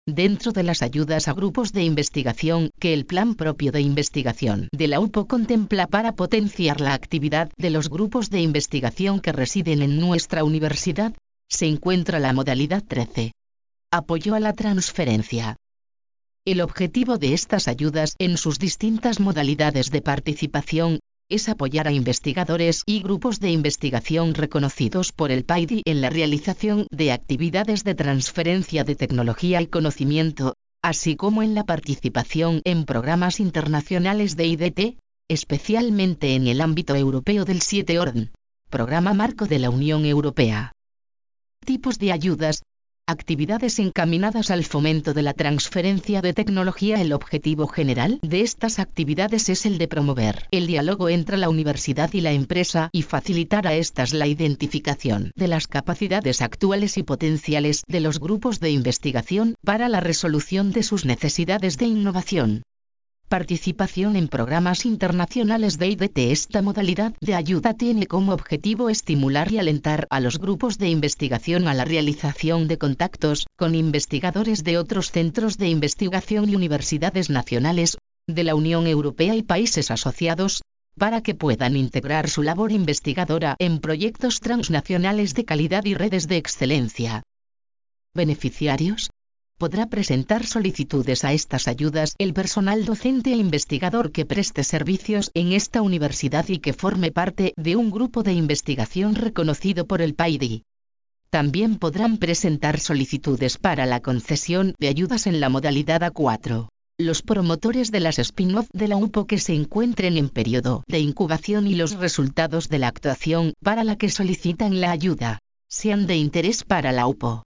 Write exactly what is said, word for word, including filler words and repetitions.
Dentro de las ayudas a grupos de investigación que el Plan Propio de Investigación de la U P O contempla para potenciar la actividad de los grupos de investigación que residen en nuestra universidad, se encuentra la modalidad trece. Apoyo a la transferencia. El objetivo de estas ayudas en sus distintas modalidades de participación es apoyar a investigadores y grupos de investigación reconocidos por el P I D I en la realización de actividades de transferencia de tecnología y conocimiento, así como en la participación en programas internacionales de I D T, especialmente en el ámbito europeo del siete orden, Programa Marco de la Unión Europea. Tipos de ayudas. Actividades encaminadas al fomento de la transferencia de tecnología. El objetivo general de estas actividades es el de promover el diálogo entre la universidad y la empresa y facilitar a estas la identificación de las capacidades actuales y potenciales de los grupos de investigación para la resolución de sus necesidades de innovación. Participación en programas internacionales de I D T. Esta modalidad de ayuda tiene como objetivo estimular y alentar a los grupos de investigación a la realización de contactos con investigadores de otros centros de investigación y universidades nacionales, de la Unión Europea y países asociados, para que puedan integrar su labor investigadora en proyectos transnacionales de calidad y redes de excelencia. Beneficiarios. Podrá presentar solicitudes a estas ayudas el personal docente e investigador que preste servicios en esta universidad y que forme parte de un grupo de investigación reconocido por el P I D I. También podrán presentar solicitudes para la concesión de ayudas en la modalidad A cuatro. Los promotores de las spin-off de la U P O que se encuentren en periodo de incubación y los resultados de la actuación para la que solicitan la ayuda sean de interés para la U P O.